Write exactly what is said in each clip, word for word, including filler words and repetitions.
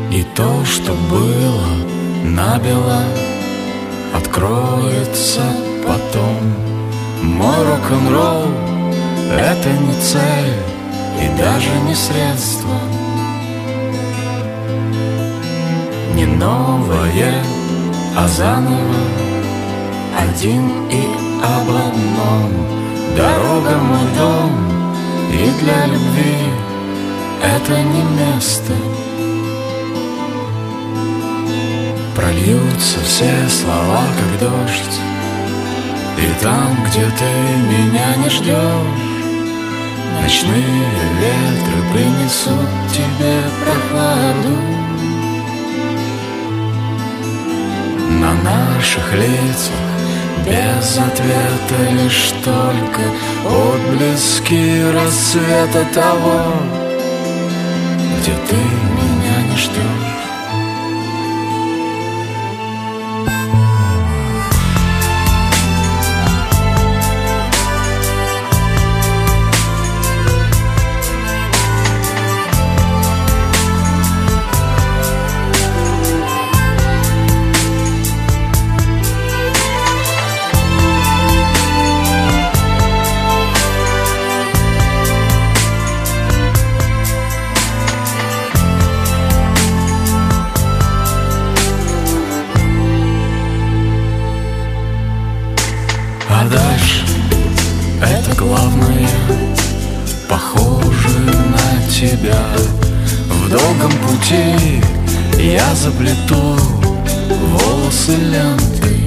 И то, что было набело, откроется потом. Мой рок-н-ролл — это не цель и даже не средство, не новое, а заново, один и об одном. Дорога — мой дом, и для любви это не место. Прольются все слова, как дождь, и там, где ты меня не ждешь, ночные ветры принесут тебе прохладу. На наших лицах без ответа лишь только отблески рассвета того, где ты меня не ждешь. А дальше это главное, похоже на тебя. В долгом пути я заплету волосы лентой,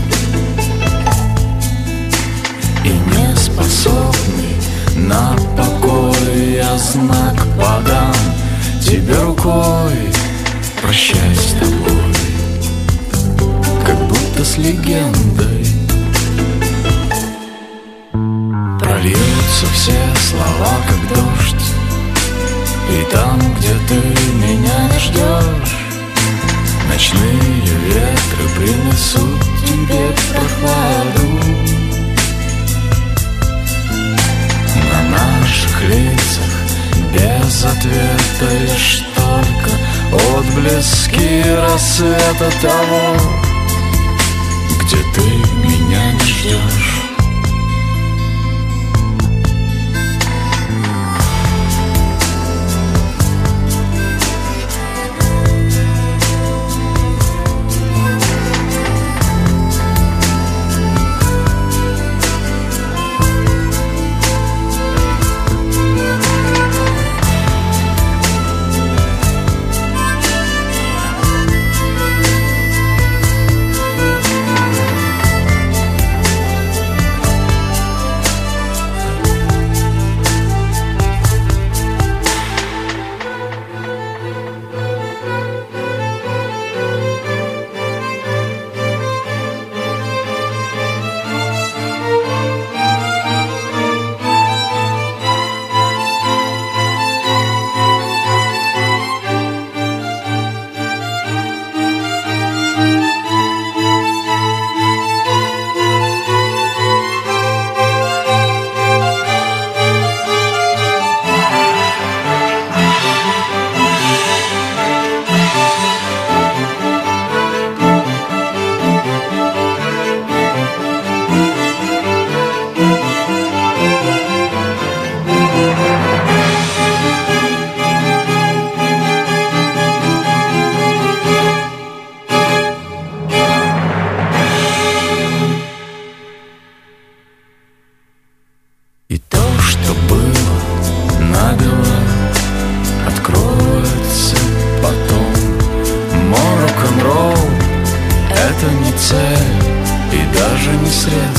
и не способный на покой я знак подам тебе рукой. Прощай с тобой, как будто с легендой. Прольются все слова, как дождь, и там, где ты меня не ждешь, ночные ветры принесут тебе прохладу. На наших лицах без ответа лишь только отблески рассвета того, где ты меня не ждешь. И то, что было набело, откроется потом. Мой рок-н-ролл — это не цель и даже не средство,